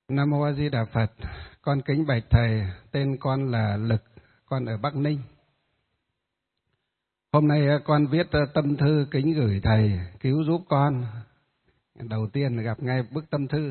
Nam Mô A Di Đà Phật. Con kính bạch thầy, tên con là Lực, con ở Bắc Ninh. Hôm nay con viết tâm thư kính gửi thầy cứu giúp con. Đầu tiên là gặp ngay bức tâm thư.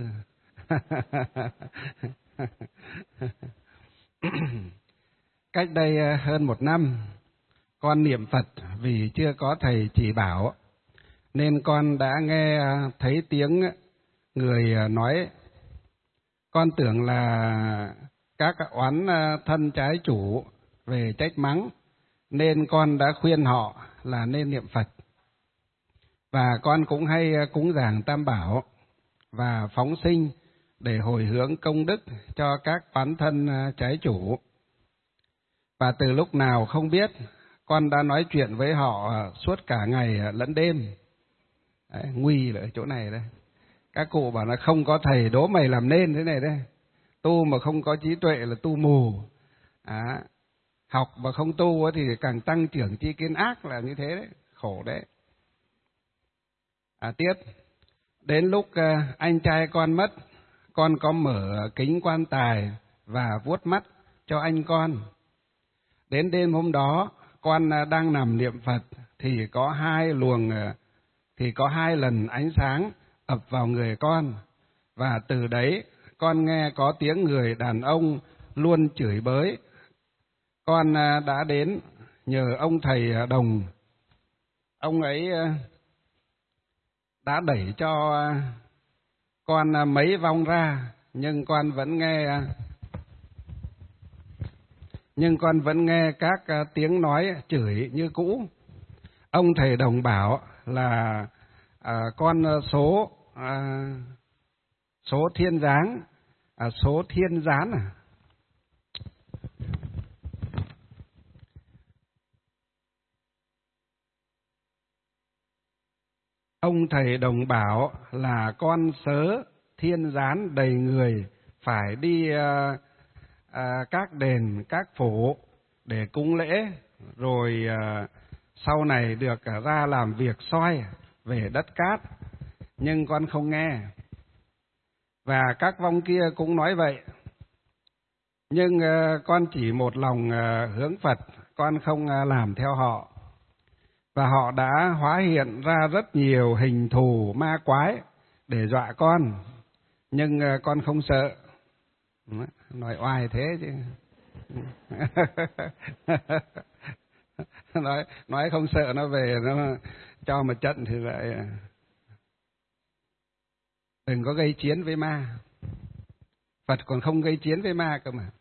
Cách đây hơn 1 năm, con niệm Phật vì chưa có thầy chỉ bảo, nên con đã nghe thấy tiếng người nói. Con tưởng là các oán thân trái chủ về trách mắng, nên con đã khuyên họ là nên niệm Phật. Và con cũng hay cúng dường Tam Bảo và phóng sinh để hồi hướng công đức cho các oán thân trái chủ. Và từ lúc nào không biết, con đã nói chuyện với họ suốt cả ngày lẫn đêm. Đấy, nguy là ở chỗ này đây. Các cụ bảo là không có thầy đố mày làm nên thế này đây. Tu mà không có trí tuệ là tu mù. Học mà không tu thì càng tăng trưởng tri kiến ác, là như thế đấy, khổ đấy. Tiếp, đến lúc anh trai con mất, con có mở kính quan tài và vuốt mắt cho anh con. Đến đêm hôm đó, con đang nằm niệm Phật thì có hai lần ánh sáng ập vào người con, và từ đấy con nghe có tiếng người đàn ông luôn chửi bới. Con đã đến nhờ ông thầy Đồng. Ông ấy đã đẩy cho con mấy vong ra, nhưng con vẫn nghe các tiếng nói chửi như cũ. Ông thầy Đồng bảo là con số thiên giáng, số thiên gián à? Ông thầy Đồng bảo là con sớ thiên gián đầy người, phải đi các đền, các phủ để cúng lễ, rồi sau này được ra làm việc soi về đất cát. Nhưng con không nghe. Và các vong kia cũng nói vậy. Nhưng con chỉ một lòng hướng Phật, con không làm theo họ. Và họ đã hóa hiện ra rất nhiều hình thù ma quái để dọa con. Nhưng con không sợ. Nói oai thế chứ. nói không sợ, nó về nó cho một trận thì lại đừng có gây chiến với ma. Phật còn không gây chiến với ma cơ mà.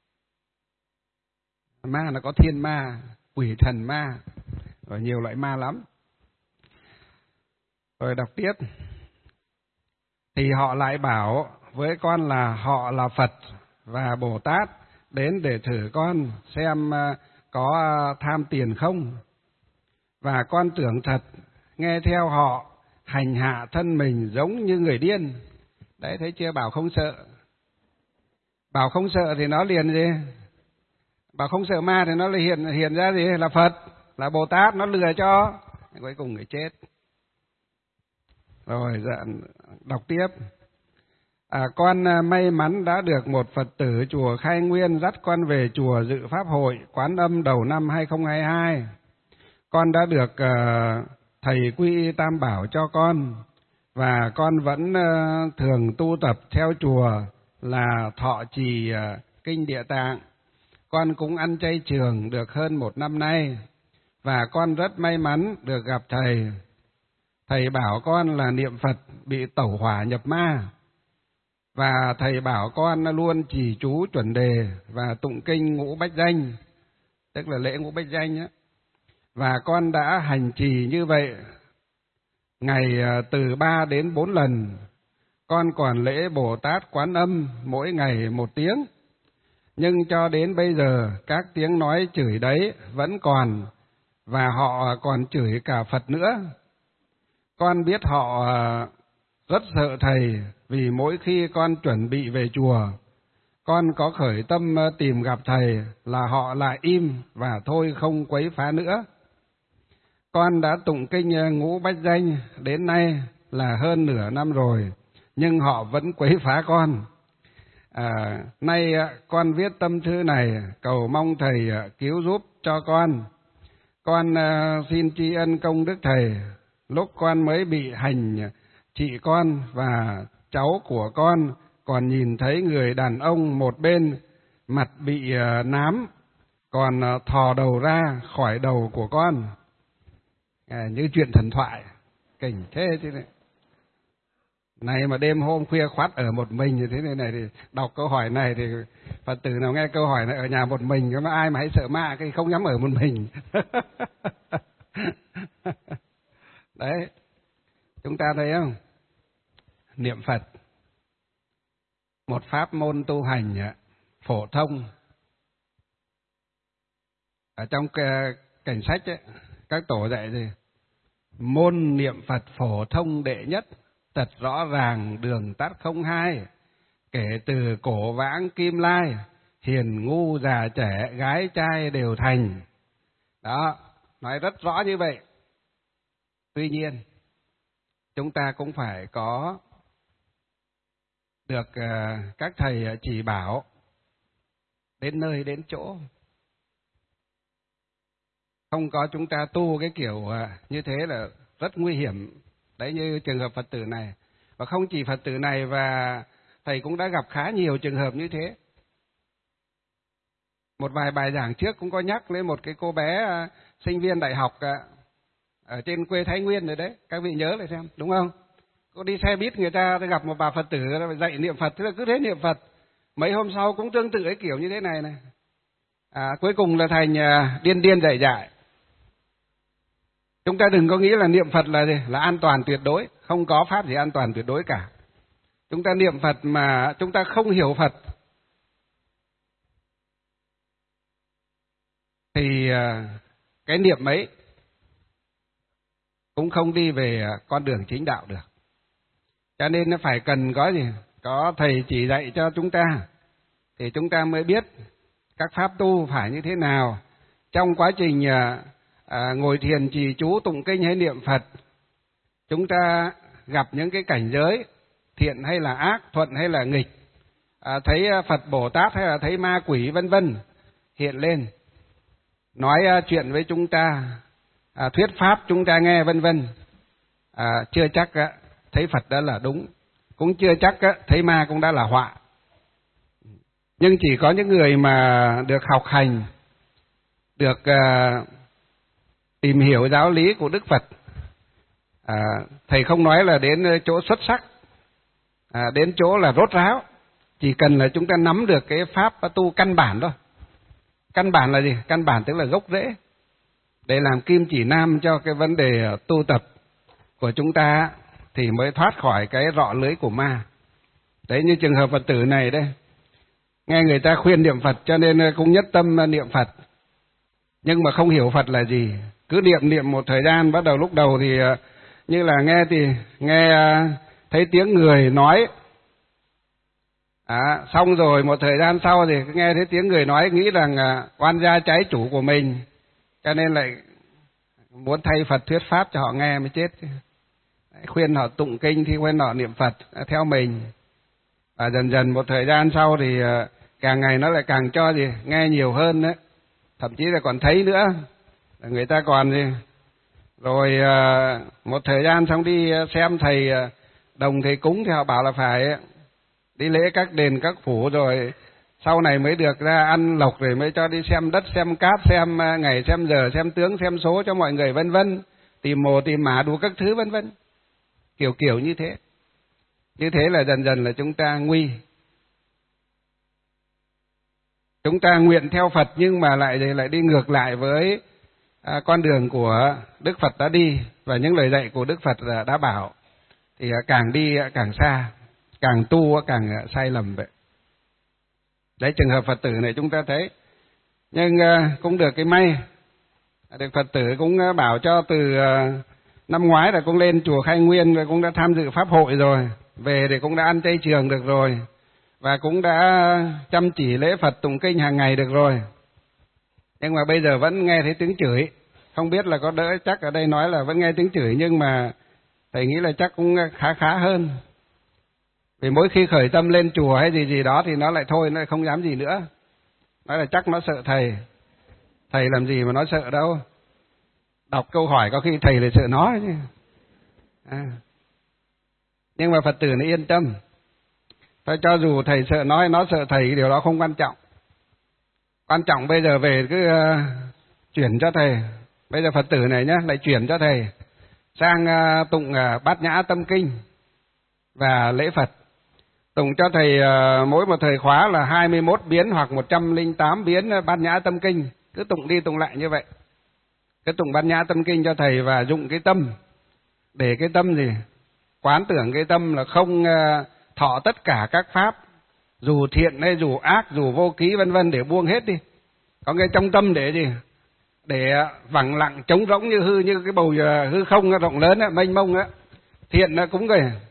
Ma nó có thiên ma, quỷ thần ma, và nhiều loại ma lắm. Rồi đọc tiếp. Thì họ lại bảo với con là họ là Phật và Bồ Tát đến để thử con xem có tham tiền không. Và con tưởng thật, nghe theo họ hành hạ thân mình giống như người điên. Đấy, thấy chưa? Bảo không sợ. Bảo không sợ thì nó liền gì? Bảo không sợ ma thì nó hiện ra gì? Là Phật, là Bồ Tát, nó lừa cho. Cuối cùng người chết. Rồi đọc tiếp. Con may mắn đã được một Phật tử chùa Khai Nguyên dắt con về chùa dự pháp hội Quán Âm đầu năm 2022. Con đã được thầy quy y Tam Bảo cho con, và con vẫn thường tu tập theo chùa là thọ trì kinh Địa Tạng. Con cũng ăn chay trường được hơn 1 năm nay, và con rất may mắn được gặp thầy. Thầy bảo con là niệm Phật bị tẩu hỏa nhập ma, và thầy bảo con luôn trì chú chuẩn đề và tụng kinh Ngũ Bách Danh, tức là lễ Ngũ Bách Danh á. Và con đã hành trì như vậy ngày từ 3 đến 4 lần. Con còn lễ Bồ Tát Quán Âm mỗi ngày 1 tiếng. Nhưng cho đến bây giờ các tiếng nói chửi đấy vẫn còn, và họ còn chửi cả Phật nữa. Con biết họ rất sợ thầy, vì mỗi khi con chuẩn bị về chùa, con có khởi tâm tìm gặp thầy là họ lại im và thôi không quấy phá nữa. Con đã tụng kinh Ngũ Bách Danh đến nay là hơn nửa năm rồi, nhưng họ vẫn quấy phá con. Nay con viết tâm thư này cầu mong thầy cứu giúp cho con. Con xin tri ân công đức thầy. Lúc con mới bị hành, chị con và cháu của con còn nhìn thấy người đàn ông một bên mặt bị nám, còn thò đầu ra khỏi đầu của con. Như chuyện thần thoại, kinh thế chứ này. Này mà đêm hôm khuya khoắt ở một mình như thế này thì đọc câu hỏi này thì Phật tử nào nghe câu hỏi này ở nhà một mình, mà ai mà hãy sợ ma cái không dám ở một mình. Đấy, chúng ta thấy không? Niệm Phật, một pháp môn tu hành phổ thông. Ở trong cảnh sách ấy, các tổ dạy gì? Môn niệm Phật phổ thông đệ nhất, tật rõ ràng đường tắt không hai, kể từ cổ vãng kim lai, hiền ngu già trẻ gái trai đều thành. Đó, nói rất rõ như vậy. Tuy nhiên, chúng ta cũng phải có được các thầy chỉ bảo đến nơi đến chỗ. Không có chúng ta tu cái kiểu như thế là rất nguy hiểm. Đấy, như trường hợp Phật tử này. Và không chỉ Phật tử này, và thầy cũng đã gặp khá nhiều trường hợp như thế. Một vài bài giảng trước cũng có nhắc lên một cái cô bé sinh viên đại học ở trên quê Thái Nguyên rồi đấy. Các vị nhớ lại xem, đúng không? Cô đi xe buýt, người ta gặp một bà Phật tử dạy niệm Phật, thế là cứ thế niệm Phật. Mấy hôm sau cũng tương tự cái kiểu như thế này này. Cuối cùng là thành điên điên dạy dạy. Chúng ta đừng có nghĩ là niệm Phật là gì? Là an toàn tuyệt đối. Không có pháp gì an toàn tuyệt đối cả. Chúng ta niệm Phật mà chúng ta không hiểu Phật thì cái niệm ấy cũng không đi về con đường chính đạo được. Cho nên nó phải cần có gì? Có thầy chỉ dạy cho chúng ta thì chúng ta mới biết các pháp tu phải như thế nào. Trong quá trình ngồi thiền trì chú tụng kinh hay niệm Phật, chúng ta gặp những cái cảnh giới thiện hay là ác, thuận hay là nghịch, thấy Phật Bồ Tát hay là thấy ma quỷ vân vân hiện lên, nói chuyện với chúng ta, thuyết pháp chúng ta nghe vân vân, chưa chắc thấy Phật đã là đúng, cũng chưa chắc thấy ma cũng đã là họa. Nhưng chỉ có những người mà được học hành, được tìm hiểu giáo lý của Đức Phật, thầy không nói là đến chỗ xuất sắc, đến chỗ là rốt ráo, chỉ cần là chúng ta nắm được cái pháp tu căn bản thôi. Căn bản là gì? Căn bản tức là gốc rễ, để làm kim chỉ nam cho cái vấn đề tu tập của chúng ta thì mới thoát khỏi cái rọ lưới của ma. Đấy, như trường hợp Phật tử này đây, nghe người ta khuyên niệm Phật cho nên cũng nhất tâm niệm Phật, nhưng mà không hiểu Phật là gì. Cứ niệm một thời gian, bắt đầu lúc đầu thì như là nghe thấy tiếng người nói, xong rồi một thời gian sau thì nghe thấy tiếng người nói, nghĩ rằng oan gia trái chủ của mình, cho nên lại muốn thay Phật thuyết pháp cho họ nghe mới chết. Khuyên họ tụng kinh thì khuyên họ niệm Phật theo mình. Và dần dần một thời gian sau thì càng ngày nó lại càng cho nghe nhiều hơn đấy. Thậm chí là còn thấy nữa, người ta còn rồi một thời gian xong đi xem thầy đồng thầy cúng thì họ bảo là phải đi lễ các đền các phủ, rồi sau này mới được ra ăn lộc, rồi mới cho đi xem đất xem cát, xem ngày xem giờ, xem tướng xem số cho mọi người vân vân, tìm mồ tìm mả đủ các thứ vân vân, kiểu như thế. Như thế là dần dần là chúng ta nguy. Chúng ta nguyện theo Phật nhưng mà lại đi ngược lại với con đường của Đức Phật đã đi và những lời dạy của Đức Phật đã bảo, thì càng đi càng xa, càng tu càng sai lầm vậy. Đấy, trường hợp Phật tử này chúng ta thấy. Nhưng cũng được cái may, Đức Phật tử cũng bảo cho từ năm ngoái là cũng lên chùa Khai Nguyên, rồi cũng đã tham dự pháp hội rồi, về thì cũng đã ăn chay trường được rồi, và cũng đã chăm chỉ lễ Phật tụng kinh hàng ngày được rồi. Nhưng mà bây giờ vẫn nghe thấy tiếng chửi. Không biết là có đỡ, chắc ở đây nói là vẫn nghe tiếng chửi, nhưng mà thầy nghĩ là chắc cũng khá hơn. Vì mỗi khi khởi tâm lên chùa hay gì gì đó thì nó lại thôi, nó lại không dám gì nữa. Nói là chắc nó sợ thầy. Thầy làm gì mà nó sợ đâu. Đọc câu hỏi có khi thầy lại sợ nó chứ. Nhưng mà Phật tử này yên tâm. Thôi cho dù thầy sợ nó hay nó sợ thầy, điều đó không quan trọng. Quan trọng bây giờ về cứ chuyển cho thầy. Bây giờ Phật tử này nhá, lại chuyển cho thầy sang tụng Bát Nhã Tâm Kinh và lễ Phật. Tụng cho thầy mỗi một thời khóa là 21 biến hoặc 108 biến Bát Nhã Tâm Kinh. Cứ tụng đi tụng lại như vậy. Cứ tụng Bát Nhã Tâm Kinh cho thầy và dụng cái tâm. Để cái tâm gì? Quán tưởng cái tâm là không thọ tất cả các pháp, dù thiện hay dù ác, dù vô ký vân vân, để buông hết đi. Có cái trong tâm để gì? Để vắng lặng trống rỗng như cái bầu hư không rộng lớn á, mênh mông á. Thiện nó cũng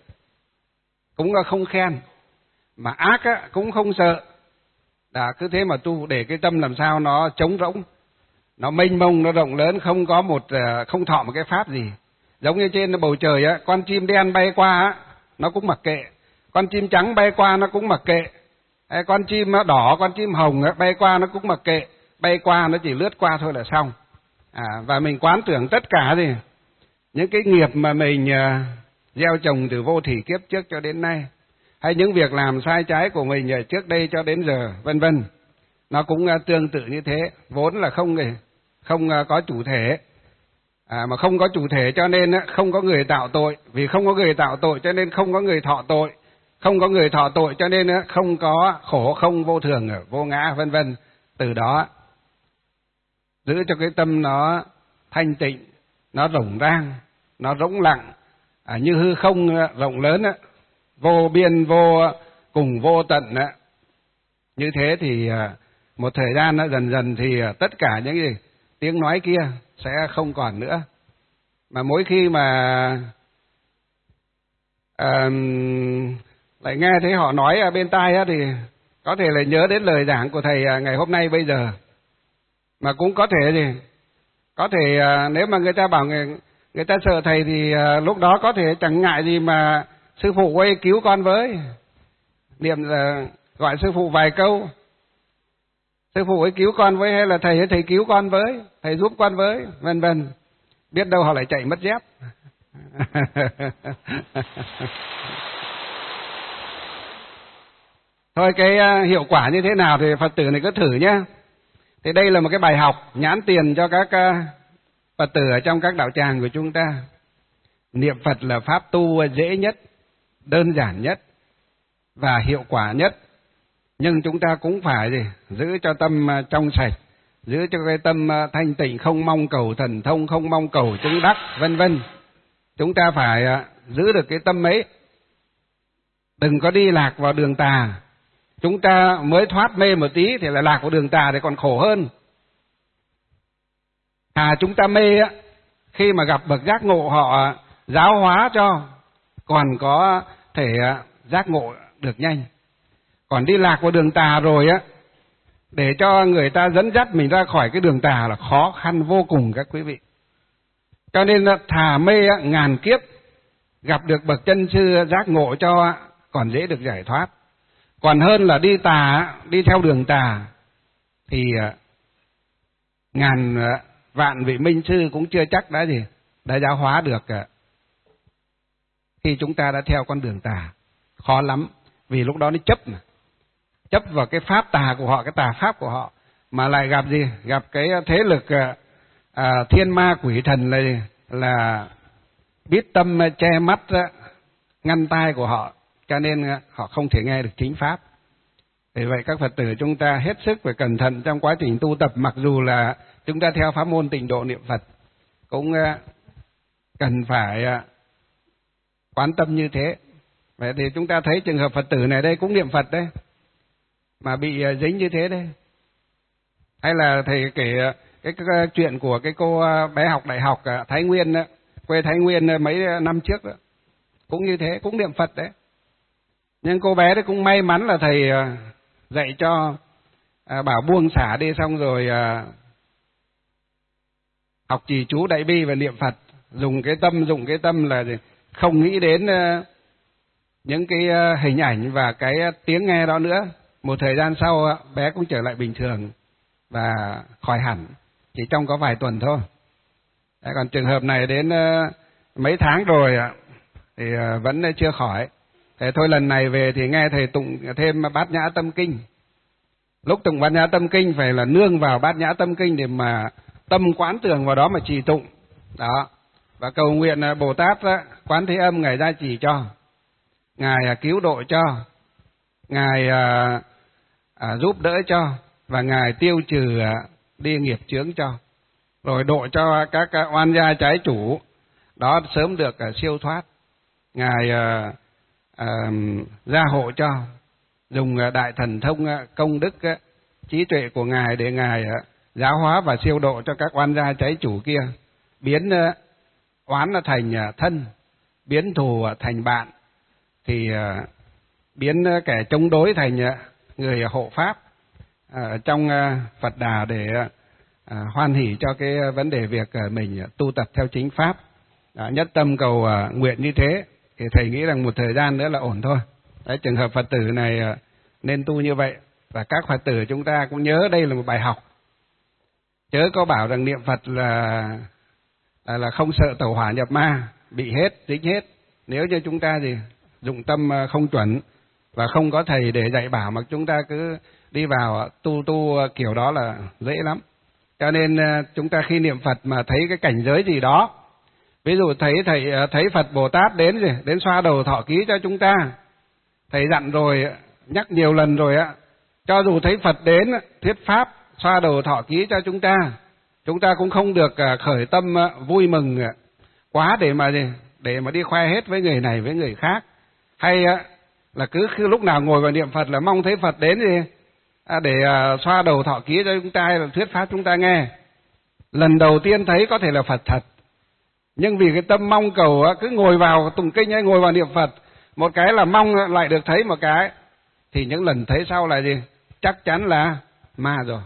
không khen, mà ác á cũng không sợ. Đã cứ thế mà tu, để cái tâm làm sao nó trống rỗng, nó mênh mông, nó rộng lớn, không thọ một cái pháp gì. Giống như trên bầu trời á, con chim đen bay qua á, nó cũng mặc kệ. Con chim trắng bay qua nó cũng mặc kệ. Con chim đỏ, con chim hồng á, bay qua nó cũng mặc kệ. Bay qua nó chỉ lướt qua thôi là xong. Và mình quán tưởng tất cả gì? Những cái nghiệp mà mình gieo trồng từ vô thỉ kiếp trước cho đến nay, hay những việc làm sai trái của mình trước đây cho đến giờ, vân vân, nó cũng tương tự như thế. Vốn là không có chủ thể. Mà không có chủ thể cho nên không có người tạo tội. Vì không có người tạo tội cho nên không có người thọ tội. Không có người thọ tội cho nên không có khổ, không vô thường, vô ngã, vân vân. Từ đó giữ cho cái tâm nó thanh tịnh, nó rộng rang, nó rỗng lặng, như hư không rộng lớn, vô biên vô cùng vô tận. Như thế thì một thời gian dần dần thì tất cả những gì tiếng nói kia sẽ không còn nữa. Mà mỗi khi mà lại nghe thấy họ nói ở bên tai thì có thể là nhớ đến lời giảng của thầy ngày hôm nay bây giờ. Mà cũng có thể gì? Có thể nếu mà người ta bảo người ta sợ thầy thì lúc đó có thể chẳng ngại gì mà sư phụ ơi cứu con với. Niệm là gọi sư phụ vài câu. Sư phụ ấy cứu con với, hay là thầy cứu con với, thầy giúp con với, vân vân. Biết đâu họ lại chạy mất dép. Thôi cái hiệu quả như thế nào thì Phật tử này cứ thử nhé. Thì đây là một cái bài học nhãn tiền cho các Phật tử ở trong các đạo tràng của chúng ta. Niệm Phật là pháp tu dễ nhất, đơn giản nhất và hiệu quả nhất. Nhưng chúng ta cũng phải giữ cho tâm trong sạch, giữ cho cái tâm thanh tịnh, không mong cầu thần thông, không mong cầu chứng đắc, vân vân. Chúng ta phải giữ được cái tâm ấy. Đừng có đi lạc vào đường tà. Chúng ta mới thoát mê một tí thì lại lạc vào đường tà thì còn khổ hơn. Chúng ta mê khi mà gặp bậc giác ngộ họ giáo hóa cho, còn có thể giác ngộ được nhanh. Còn đi lạc vào đường tà rồi để cho người ta dẫn dắt mình ra khỏi cái đường tà là khó khăn vô cùng các quý vị. Cho nên thà mê ngàn kiếp, gặp được bậc chân sư giác ngộ cho còn dễ được giải thoát. Còn hơn là đi đi theo đường tà thì ngàn vạn vị minh sư cũng chưa chắc đã giáo hóa được khi chúng ta đã theo con đường tà. Khó lắm, vì lúc đó nó chấp vào cái pháp tà của họ, cái tà pháp của họ, mà lại gặp cái thế lực thiên ma quỷ thần là biết tâm che mắt, ngăn tai của họ, cho nên họ không thể nghe được chính pháp. Vì vậy các Phật tử chúng ta hết sức phải cẩn thận trong quá trình tu tập. Mặc dù là chúng ta theo pháp môn Tịnh Độ niệm Phật, cũng cần phải quán tâm như thế. Vậy thì chúng ta thấy trường hợp Phật tử này đây cũng niệm Phật đấy, mà bị dính như thế đây. Hay là thầy kể cái chuyện của cái cô bé học đại học Thái Nguyên, quê Thái Nguyên mấy năm trước đó, cũng như thế, cũng niệm Phật đấy. Nhưng cô bé đấy cũng may mắn là thầy dạy cho bảo buông xả đi, xong rồi học trì chú đại bi và niệm Phật, dùng cái tâm là không nghĩ đến những cái hình ảnh và cái tiếng nghe đó nữa. Một thời gian sau bé cũng trở lại bình thường và khỏi hẳn, chỉ trong có vài tuần thôi. Còn trường hợp này đến mấy tháng rồi thì vẫn chưa khỏi. Thế thôi lần này về thì nghe thầy tụng thêm Bát Nhã Tâm Kinh. Lúc tụng Bát Nhã Tâm Kinh phải là nương vào Bát Nhã Tâm Kinh để mà tâm quán tưởng vào đó mà trì tụng. Đó. Và cầu nguyện Bồ Tát Quán Thế Âm Ngài gia trì cho, Ngài cứu độ cho, Ngài giúp đỡ cho, và Ngài tiêu trừ đi nghiệp chướng cho, rồi độ cho các oan gia trái chủ đó sớm được siêu thoát. Ngài gia hộ cho, dùng đại thần thông công đức trí tuệ của Ngài để Ngài giáo hóa và siêu độ cho các oan gia trái chủ kia, biến oán thành thân, biến thù thành bạn, thì biến kẻ chống đối thành người hộ pháp trong Phật Đà, để hoan hỷ cho cái vấn đề việc mình tu tập theo chính pháp. Nhất tâm cầu nguyện như thế thì thầy nghĩ rằng một thời gian nữa là ổn thôi. Đấy, trường hợp Phật tử này nên tu như vậy, và các Phật tử chúng ta cũng nhớ đây là một bài học. Chớ có bảo rằng niệm Phật là không sợ tẩu hỏa nhập ma, bị hết, dính hết. Nếu như chúng ta thì dụng tâm không chuẩn và không có thầy để dạy bảo, mà chúng ta cứ đi vào tu kiểu đó là dễ lắm. Cho nên chúng ta khi niệm Phật mà thấy cái cảnh giới gì đó, ví dụ thấy Phật Bồ Tát đến xoa đầu thọ ký cho chúng ta, thầy dặn rồi, nhắc nhiều lần rồi cho dù thấy Phật đến thuyết pháp xoa đầu thọ ký cho chúng ta cũng không được khởi tâm vui mừng quá để mà đi khoe hết với người này với người khác, hay là cứ lúc nào ngồi vào niệm Phật là mong thấy Phật đến để xoa đầu thọ ký cho chúng ta hay là thuyết pháp chúng ta nghe. Lần đầu tiên thấy có thể là Phật thật, nhưng vì cái tâm mong cầu cứ ngồi vào tụng kinh hay ngồi vào niệm Phật, một cái là mong lại được thấy một cái, thì những lần thấy sau là chắc chắn là ma rồi.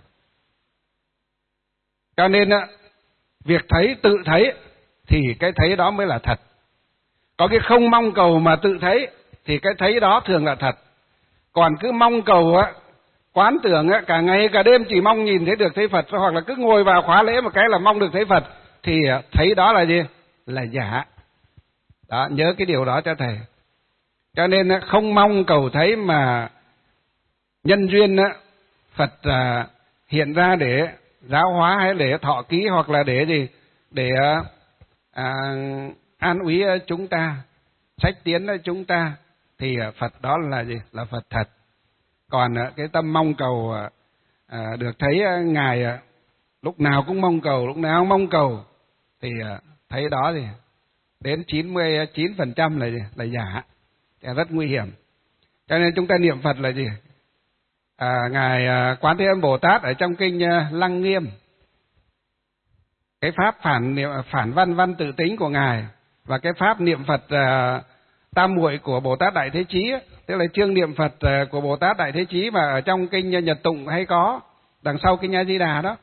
Cho nên việc thấy, tự thấy thì cái thấy đó mới là thật. Có cái không mong cầu mà tự thấy thì cái thấy đó thường là thật. Còn cứ mong cầu quán tưởng cả ngày cả đêm chỉ mong nhìn thấy được thấy Phật, hoặc là cứ ngồi vào khóa lễ một cái là mong được thấy Phật, thì thấy đó là gì? Là giả. Đó, nhớ cái điều đó cho thầy. Cho nên không mong cầu thấy, mà nhân duyên Phật hiện ra để giáo hóa hay để thọ ký, hoặc là để an ủi chúng ta, sách tiến chúng ta, thì Phật đó là gì? Là Phật thật. Còn cái tâm mong cầu được thấy Ngài lúc nào cũng mong cầu, lúc nào cũng mong cầu, thì thấy đó thì đến 99% là giả, thì rất nguy hiểm. Cho nên chúng ta niệm Phật là gì? Ngài Quán Thế Âm Bồ Tát ở trong kinh Lăng Nghiêm, cái pháp phản văn tự tính của Ngài, và cái pháp niệm Phật tam muội của Bồ Tát Đại Thế Chí, tức là chương niệm Phật của Bồ Tát Đại Thế Chí mà ở trong kinh Nhật Tụng hay có đằng sau kinh A Di Đà đó.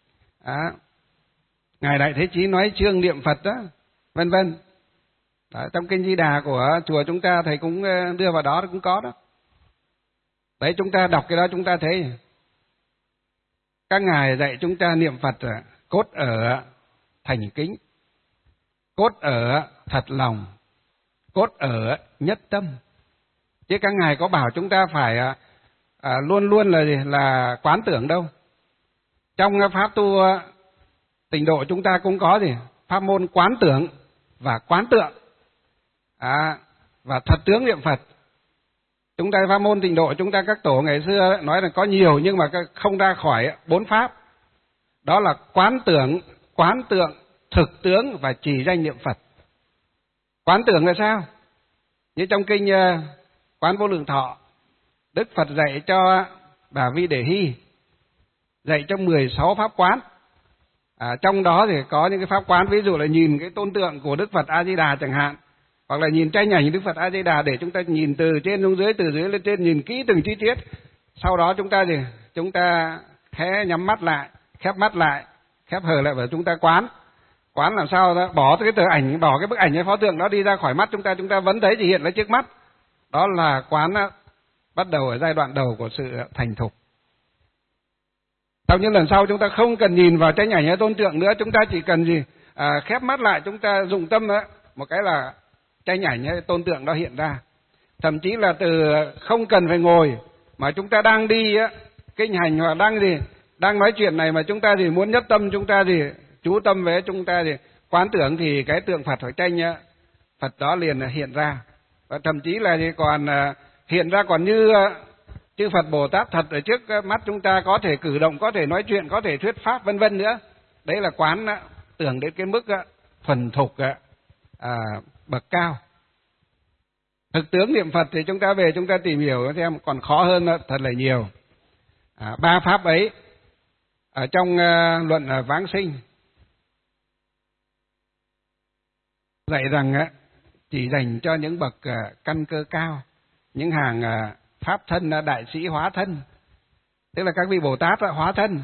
Ngài Đại Thế Chí nói chương niệm Phật đó, vân vân. Trong kinh Di Đà của chùa chúng ta thầy cũng đưa vào đó, cũng có đó. Đấy, chúng ta đọc cái đó chúng ta thấy các ngài dạy chúng ta niệm Phật cốt ở thành kính, cốt ở thật lòng, cốt ở nhất tâm. Chứ các ngài có bảo chúng ta phải luôn luôn là quán tưởng đâu. Trong pháp tu tịnh độ chúng ta cũng có pháp môn quán tưởng và quán tượng và thật tướng niệm Phật. Chúng ta pháp môn tịnh độ chúng ta, các tổ ngày xưa nói là có nhiều nhưng mà không ra khỏi 4 pháp. Đó là quán tưởng, quán tượng, thực tướng và trì danh niệm Phật. Quán tưởng là sao? Như trong kinh Quán Vô Lượng Thọ, Đức Phật dạy cho Bà Vi Đề Hy, dạy cho 16 pháp quán. Trong đó thì có những cái pháp quán, ví dụ là nhìn cái tôn tượng của Đức Phật A Di Đà chẳng hạn, hoặc là nhìn tranh ảnh Đức Phật A Di Đà, để chúng ta nhìn từ trên xuống dưới, từ dưới lên trên, nhìn kỹ từng chi tiết. Sau đó chúng ta khẽ nhắm mắt lại, khép mắt lại, khép hờ lại, và chúng ta quán làm sao đó, bỏ cái tờ ảnh, bỏ cái bức ảnh hay pho tượng đó đi ra khỏi mắt chúng ta vẫn thấy gì hiện ra trước mắt. Đó là quán bắt đầu ở giai đoạn đầu của sự thành thục. Sau những lần sau chúng ta không cần nhìn vào tranh ảnh hay tôn tượng nữa, chúng ta chỉ cần gì? Khép mắt lại, chúng ta dụng tâm một cái là tranh ảnh hay tôn tượng đó hiện ra. Thậm chí là từ không cần phải ngồi mà chúng ta đang đi kinh hành hoặc đang nói chuyện này mà chúng ta muốn nhất tâm, chúng ta chú tâm với chúng ta quán tưởng thì cái tượng Phật hoặc tranh Phật đó liền hiện ra. Và thậm chí là còn hiện ra còn như chư Phật Bồ Tát thật ở trước mắt chúng ta, có thể cử động, có thể nói chuyện, có thể thuyết pháp vân vân nữa. Đấy là quán tưởng đến cái mức thuần thục bậc cao. Thực tướng niệm Phật thì chúng ta về chúng ta tìm hiểu xem còn khó hơn thật là nhiều. Ba pháp ấy ở trong luận Vãng Sinh dạy rằng chỉ dành cho những bậc căn cơ cao, những hàng pháp thân đại sĩ hóa thân, tức là các vị Bồ Tát hóa thân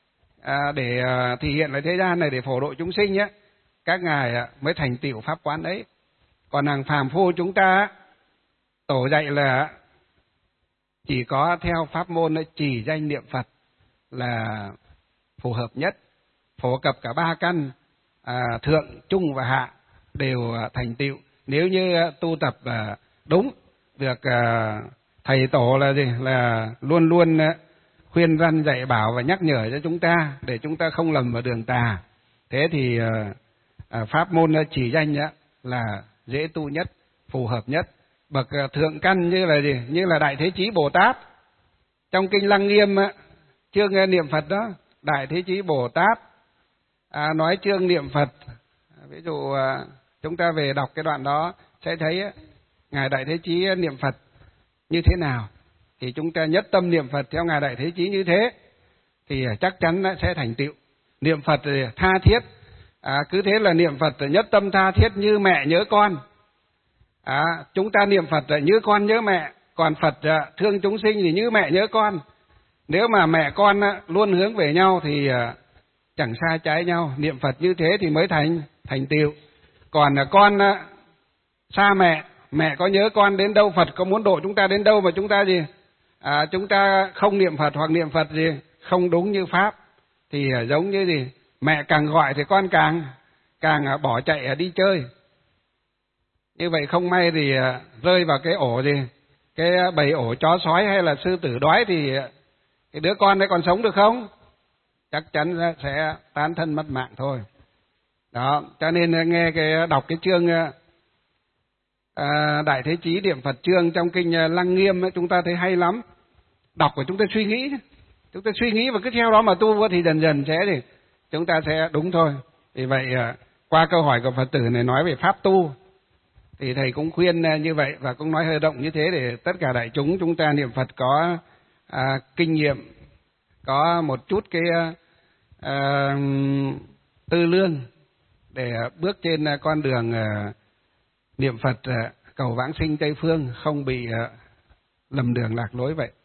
để thể hiện lại thế gian này, để phổ độ chúng sinh các ngài mới thành tựu pháp quán ấy. Còn hàng phàm phu chúng ta tổ dạy là chỉ có theo pháp môn chỉ danh niệm Phật là phù hợp nhất, phổ cập cả ba căn thượng, trung và hạ đều thành tựu. Nếu như tu tập đúng, được thầy tổ là luôn luôn khuyên răn dạy bảo và nhắc nhở cho chúng ta để chúng ta không lầm vào đường tà. Thế thì pháp môn chỉ danh là dễ tu nhất, phù hợp nhất. Bậc thượng căn như là Đại Thế Chí Bồ Tát trong kinh Lăng Nghiêm chương niệm Phật đó, Đại Thế Chí Bồ Tát nói chương niệm Phật. Ví dụ chúng ta về đọc cái đoạn đó sẽ thấy ngài Đại Thế Chí niệm Phật như thế nào, thì chúng ta nhất tâm niệm Phật theo ngài Đại Thế Chí như thế thì chắc chắn sẽ thành tựu. Niệm Phật tha thiết, cứ thế là niệm Phật nhất tâm tha thiết như mẹ nhớ con. Chúng ta niệm Phật như con nhớ mẹ, còn Phật thương chúng sinh thì như mẹ nhớ con. Nếu mà mẹ con luôn hướng về nhau thì chẳng xa trái nhau. Niệm Phật như thế thì mới thành tựu. Còn con xa mẹ, mẹ có nhớ con đến đâu, Phật có muốn độ chúng ta đến đâu mà chúng ta chúng ta không niệm Phật hoặc niệm Phật không đúng như pháp thì giống như mẹ càng gọi thì con càng bỏ chạy đi chơi. Như vậy không may thì rơi vào cái ổ cái bầy ổ chó sói hay là sư tử đói thì cái đứa con đấy còn sống được không? Chắc chắn sẽ tán thân mất mạng thôi. Đó, cho nên đọc cái chương Đại Thế Chí niệm Phật chương trong kinh Lăng Nghiêm chúng ta thấy hay lắm. Đọc và chúng ta suy nghĩ, và cứ theo đó mà tu thì dần dần thì chúng ta sẽ đúng thôi. Vì vậy qua câu hỏi của Phật tử này nói về pháp tu thì thầy cũng khuyên như vậy và cũng nói hơi động như thế để tất cả đại chúng ta niệm Phật có kinh nghiệm, có một chút cái tư lương để bước trên con đường niệm Phật cầu vãng sinh Tây Phương, không bị lầm đường lạc lối vậy.